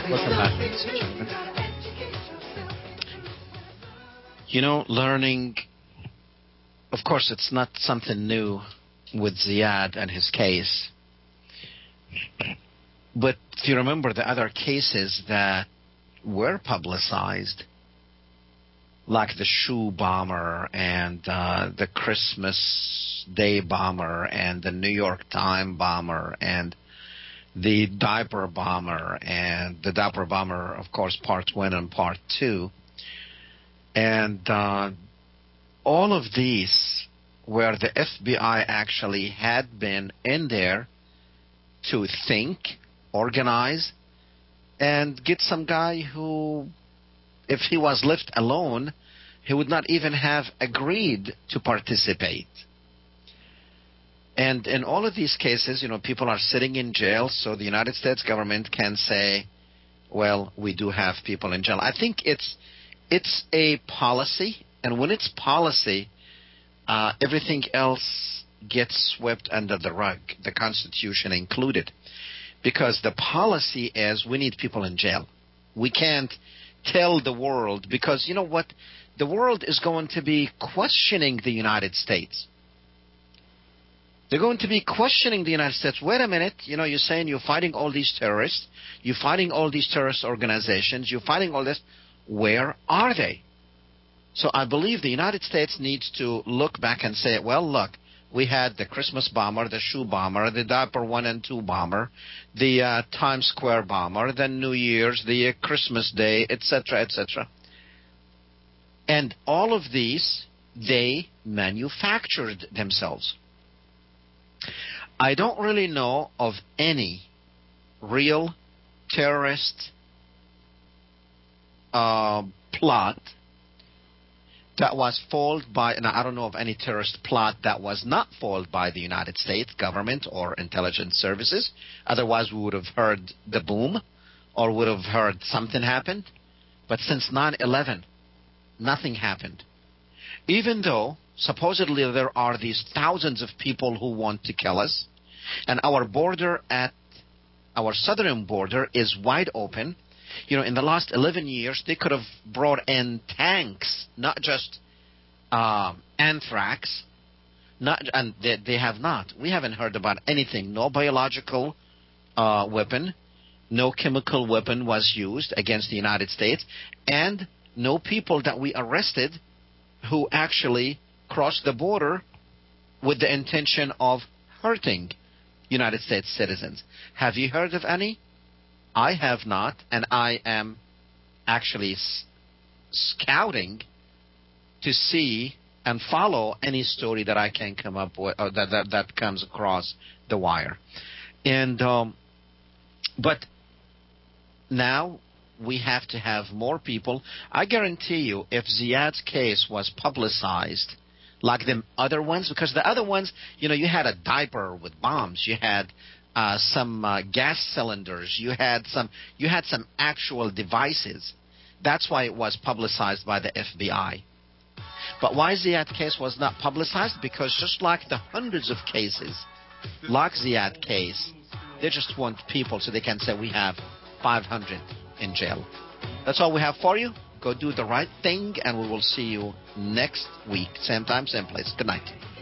Welcome back, ladies and gentlemen. Learning, of course, it's not something new with Ziad and his case. But if you remember the other cases that were publicized, like the shoe bomber and the Christmas Day bomber and the New York Times bomber and the diaper bomber and the diaper bomber, of course, part one and part two. And all of these where the FBI actually had been in there to think, organize, and get some guy who, if he was left alone, he would not even have agreed to participate. And in all of these cases, people are sitting in jail, so the United States government can say, well, we do have people in jail. I think it's a policy, and when it's policy, everything else gets swept under the rug, the Constitution included. Because the policy is we need people in jail. We can't tell the world, because you know what? The world is going to be questioning the United States. They're going to be questioning the United States. Wait a minute, you're saying you're fighting all these terrorists, you're fighting all these terrorist organizations, you're fighting all this. Where are they? So I believe the United States needs to look back and say, well, look, we had the Christmas bomber, the shoe bomber, the diaper 1 and 2 bomber, the Times Square bomber, the New Year's, the Christmas Day, etc., etc. And all of these, they manufactured themselves. I don't really know of any real terrorist plot that was foiled by, and I don't know of any terrorist plot that was not foiled by the United States government or intelligence services. Otherwise, we would have heard the boom or would have heard something happened. But since 9/11, nothing happened. Even though supposedly there are these thousands of people who want to kill us, and our border at our southern border is wide open. In the last 11 years, they could have brought in tanks, not just anthrax. And they have not. We haven't heard about anything. No biological weapon, no chemical weapon was used against the United States, and no people that we arrested who actually crossed the border with the intention of hurting United States citizens. Have you heard of any? I have not, and I am actually scouting to see and follow any story that I can come up with, or that comes across the wire. And but now we have to have more people. I guarantee you, if Ziad's case was publicized like the other ones, because the other ones, you had a diaper with bombs, you had some gas cylinders, you had some actual devices. That's why it was publicized by the FBI. But why Ziad case was not publicized? Because just like the hundreds of cases, like Ziad case, they just want people so they can say we have 500 in jail. That's all we have for you. Go do the right thing, and we will see you next week. Same time, same place. Good night.